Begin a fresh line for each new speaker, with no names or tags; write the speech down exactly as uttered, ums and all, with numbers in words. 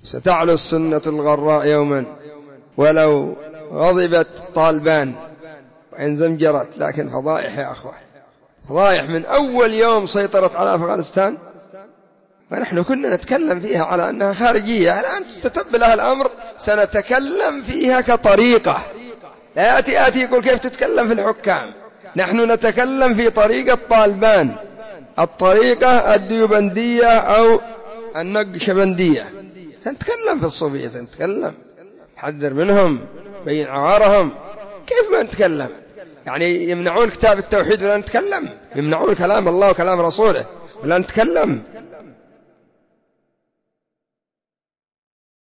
ستعلو السنة الغراء يوما ولو غضبت طالبان وإن زمجرت، لكن فضائح يا أخوة، فضائح من أول يوم سيطرت على أفغانستان، فنحن كنا نتكلم فيها على أنها خارجية. الآن تستتب لها الأمر، سنتكلم فيها كطريقة. لا يأتي آتي يقول كيف تتكلم في الحكام، نحن نتكلم في طريقة طالبان، الطريقة الديوبندية أو النقشبندية. سنتكلم في الصوفية، سنتكلم حذر منهم، بين عوارهم. كيف ما نتكلم؟ يعني يمنعون كتاب التوحيد ولا نتكلم؟ يمنعون كلام الله وكلام رسوله ولا نتكلم؟